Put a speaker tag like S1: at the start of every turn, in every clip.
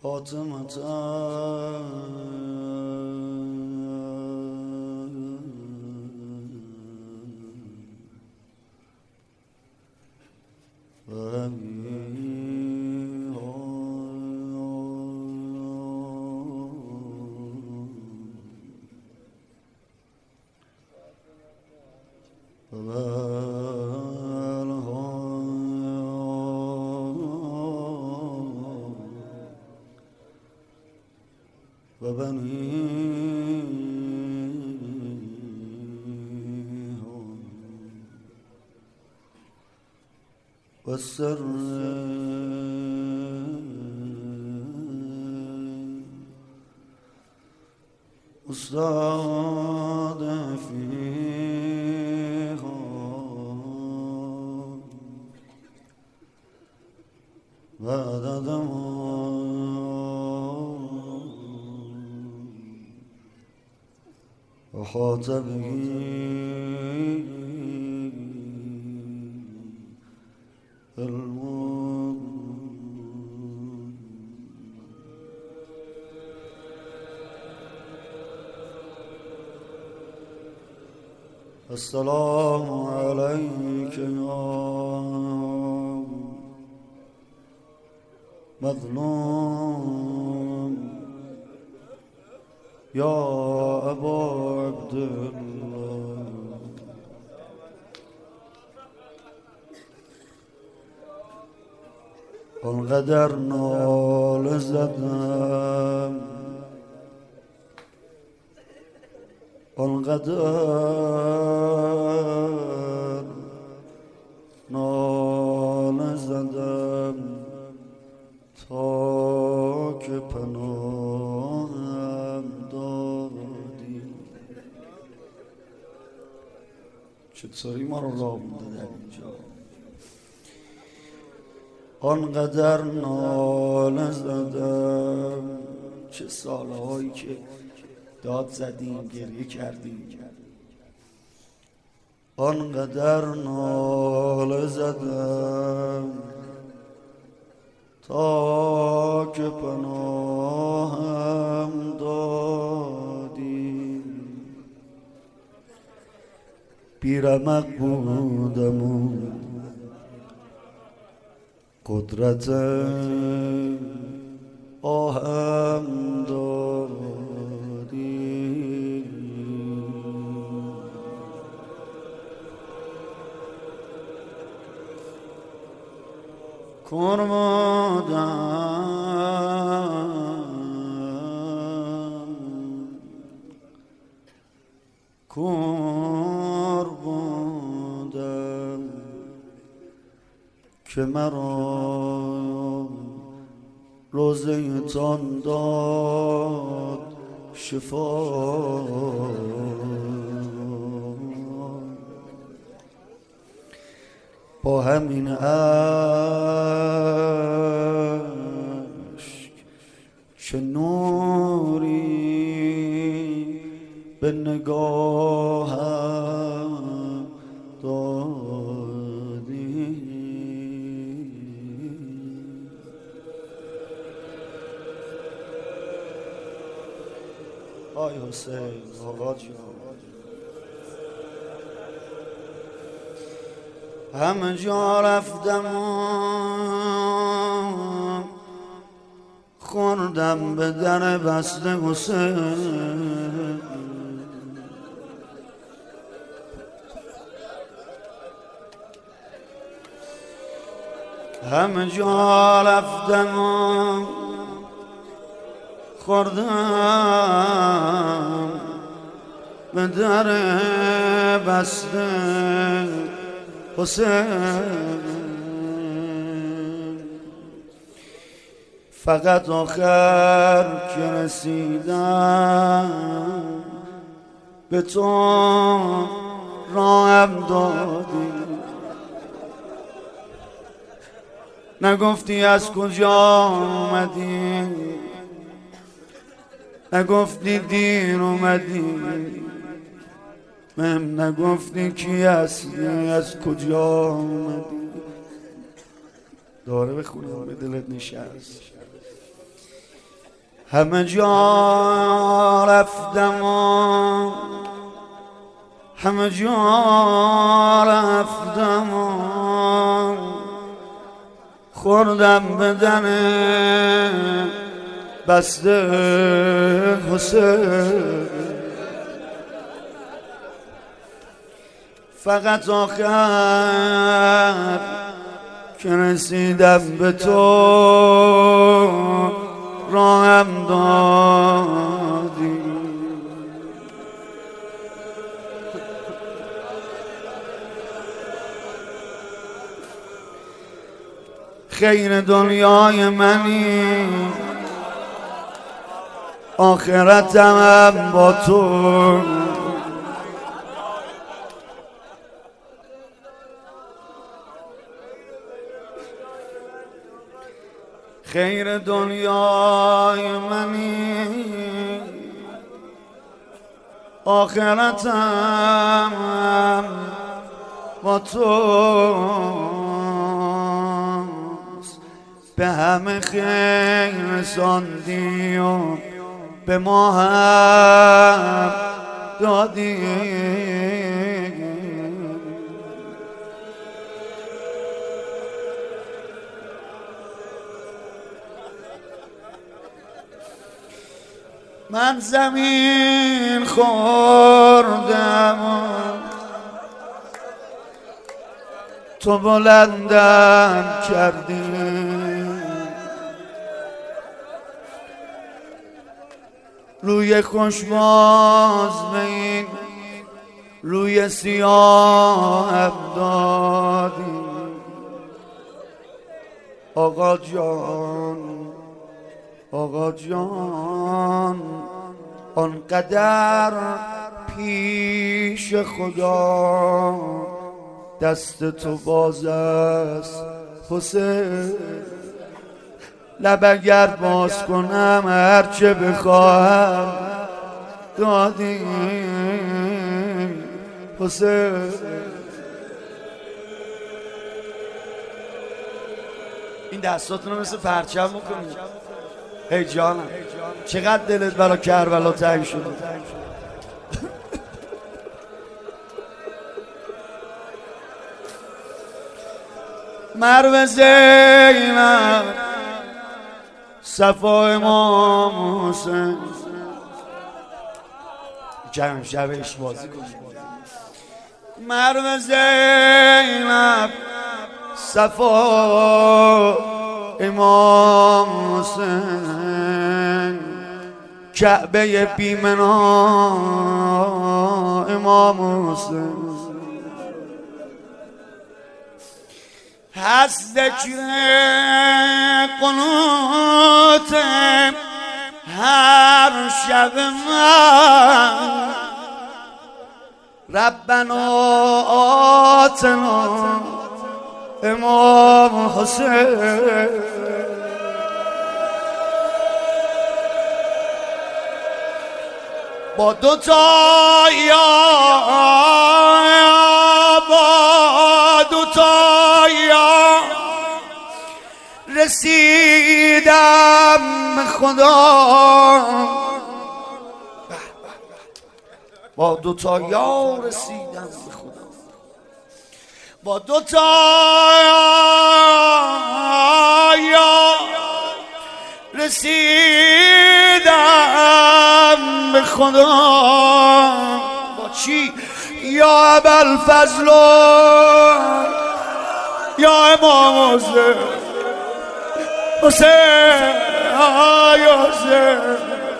S1: فاطمة والسر أستاذ فيها بعد زمان وخاطبه السلام عليك يا مظلوم يا أبا عبد الله انقدر نال زدم انقدر نال زدم تا که پناهم دادی. چطوری ما رو راه بوده در اینجا؟ آنقدر ناله زدم، چه سالهایی که داد زدیم گریه کردیم، آنقدر ناله زدم تا که پناهم دادی. بیرمق بودم و قدرت آهم دادی. کور بودم که مرا روزه تان داد شفا. با همین عشق چه نوری به نگاهم دادی. آی حسین آقا جان، همه جا رفتم و خوردم به در بسته حسین. همه جا رفتم و خوردم به در بسته حسین. فقط آخر که رسیدم به تو راهم دادی. نگفتی از کجا آمدی، نگفتی دیر اومدی، مهم نگفتی کی هستی، از کجا آمدی. داره بخونم به دلت نشست. همه جا رفتم و همه جا رفتم و خوردم بدن بسته حسین، فقط آخر که رسیدم به تو راهم دادی. خیر دنیای منی آخرتم با تو، خیر دنیای منی آخرتم با تو، به همه خیر رساندی و به ما هم دادی. من زمین خوردم و تو بلندم کردی، روی خوشباز به این روی سیاه دادی. آقا جان آقا جان آنقدر پیش خدا دست تو باز است حسین، لب اگر باز کنم هرچه بخواهم دادی حسین. این دستاتون رو مثل پرچم بکنید. ای جانم چقدر دلت برای کربلا تنگ شده. مرو زینب صفا امام حسین، جمع شب عشق بازی کنیم. مرو زینب صفا امام حسین، کعبه بیمنا امام حسین، هست ذکر قنوت هر شب من، ربنا آتنا امام حسین. با دوتا یا رسیدم خدا، با دوتا یا رسیدم به خدا، با دوتا یا رسیدم به خدا. با چی؟ یا ابوالفضل یا امام حسین، حسین یا حسین.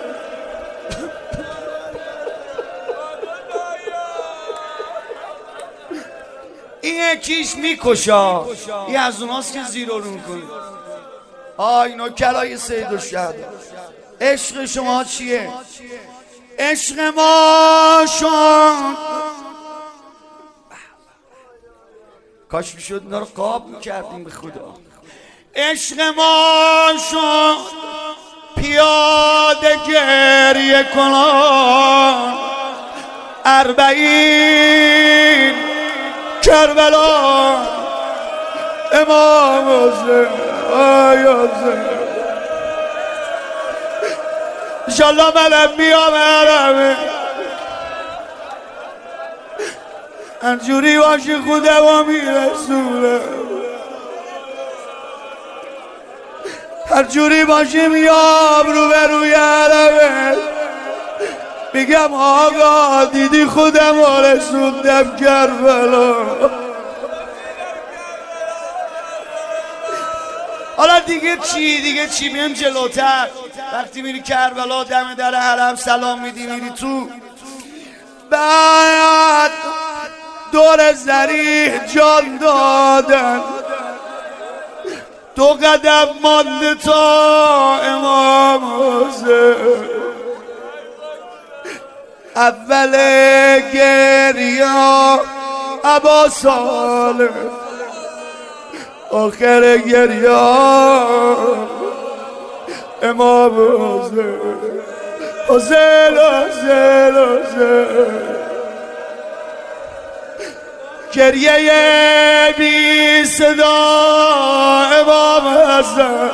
S1: این یکیش میکشا، این از اوناست که زیر رو میکنی. اینا کلای سید الشهدا. عشق شما چیه؟ عشق ما شد، کاش میشد اینا رو قاب میکردیم به خدا. عشق ما شد پیاده گریه کنان، 40 کربلا امام حسین. انشالله منم میام حرمه انجوری باشی خودم و میرسونه هر جوری باشی میام رو به روی حرمه میگم آقا دیدی خودم و رسوندم کربلا. حالا دیگه چی میم جلوتر وقتی میری کربلا دم در حرم سلام میدی میری تو بعد دور زریح جان دادن 2 قدم مانده تا امام حسین اول گریا ابا صالح آخر گریا امام حسین گریه بی صدا امام حسین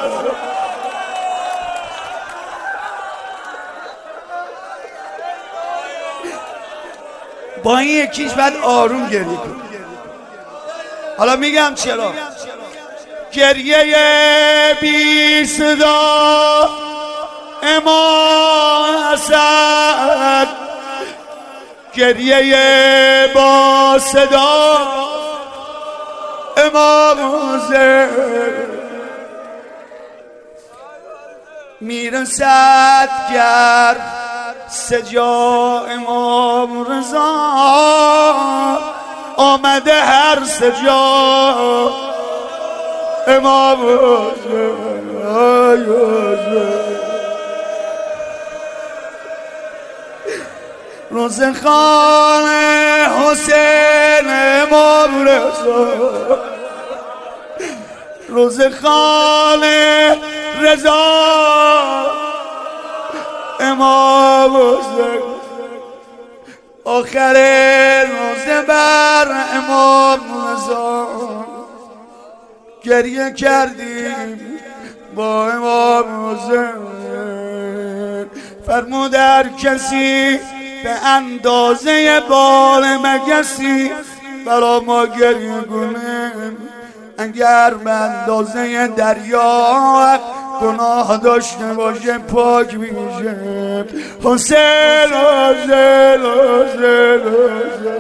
S1: با این یکیش بعد آروم گریه کن. حالا میگم چرا گریه بی صدا امام حسین گریه با صدا امام حسین میرسد گر سجا امام رضا آمده هر سجا امام حسین روزخان حسین امام رضا روزخان رضا امام حسین آخر روز بر امام رضا گریه کردیم با امام حسین فرمود هر کسی به اندازه بال مگسی برا ما گریه کنه اگر به اندازه دریا گناه داشته باشه پاک میشه حسین حسین حسین حسین